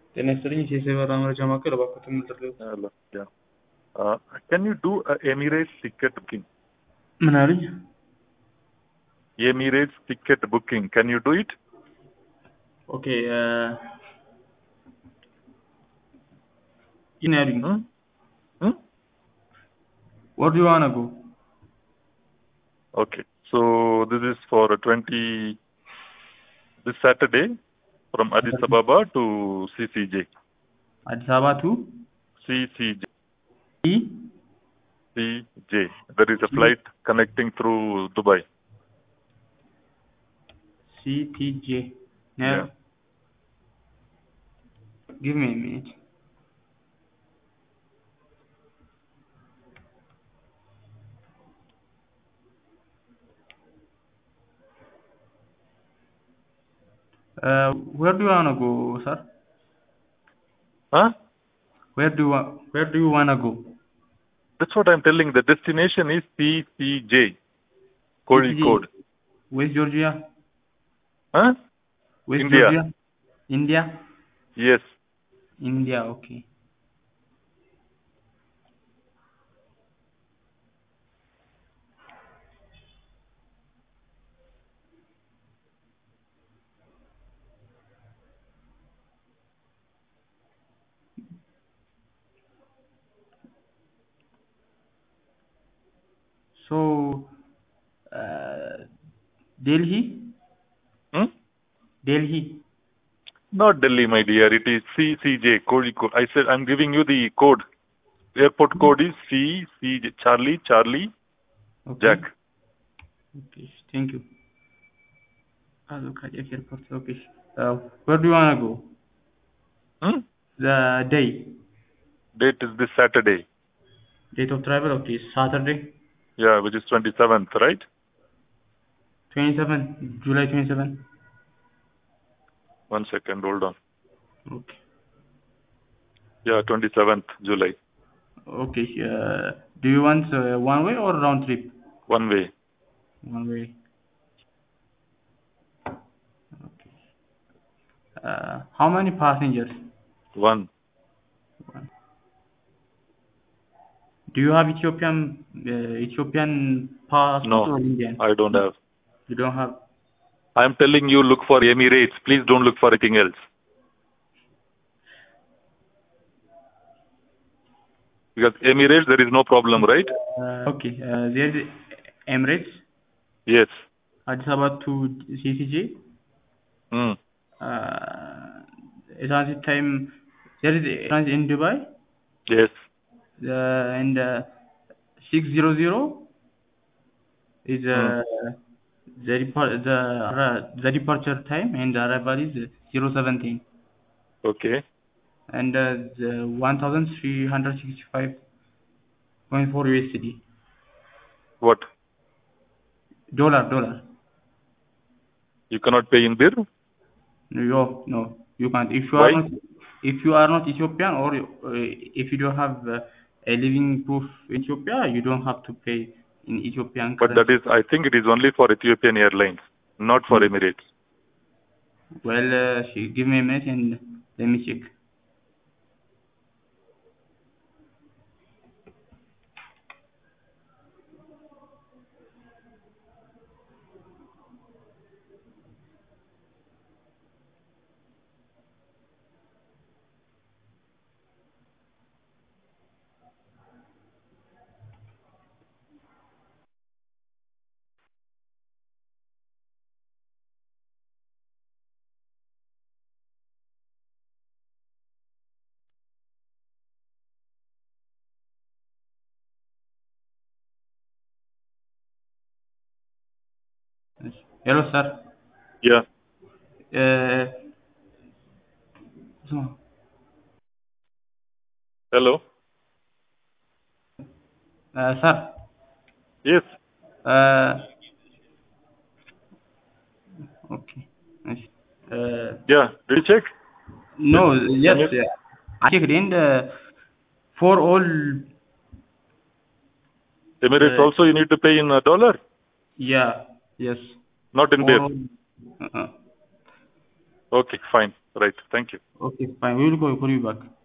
ጤና ይስጥልኝ የሴበራ መረጃ ማዕከል እባክዎትን ምንድነው? Hello. Yeah. Can you do a Emirates ticket booking? ምን አሉኝ? Emirates ticket booking. Can you do it? ኦኬ ይሄን ያሉኝ Hmm? Hmm? where do you wanna go? Okay. So this is for this Saturday from Addis Ababa to CCJ. አዲስ አበባ ቱ CCJ. ኢ CJ. There is a flight connecting through Dubai. CTJ. Yeah. Give me a minute. Where do you wanna go, sir? Huh? Where do you wanna go? That's what I'm telling. The destination is CCJ. Kozhikode. West Georgia? Huh? West India. Georgia? India? Yes. India, okay. So, Delhi? Hmm? Delhi? Not Delhi, my dear. It is CCJ, Kozhikode. I said I'm giving you the code. Airport code is CCJ. Charlie, Okay. Jack. Okay, thank you. Cardiac airport, okay. Where do you wanna go? Hmm? The day. Date is this Saturday. Date of travel, okay. Saturday, Yeah, which is 27th, right? 27, July 27. 1 second, hold on. Okay. Yeah, 27th July. Okay. Do you want one way or round trip? One way. One way. Okay. How many passengers? One. One. Do you have Ethiopian passport No, or Indian? I don't have. You don't have. I'm telling you, look for Emirates. Please don't look for anything else. Because Emirates, there is no problem, right? Okay. There's Emirates, Yes. Addis Ababa to CCJ. Hmm. Transit time. There is transit in Dubai. Yes. And 600 is the departure time, and the arrival is 017, Okay. and the 1365.4 USD. What? Dollar. You cannot pay in birr? No, you can't. Why? If you are not Ethiopian, or if you don't have a living proof in Ethiopia, you don't have to pay in Ethiopian But currency. that is, I think it is only for Ethiopian Airlines, not for Emirates. Well, give me a minute and let me check. Hello, sir. Yeah. Hello? Sir. Yes. Okay. Nice. Yeah. Did you check? No, yes. Can you- I checked, and for all. Emirates also you need to pay in dollar, Yeah. Yes. not in For birr. all. Okay, fine. Right. Thank you. Okay, fine. We will call you back.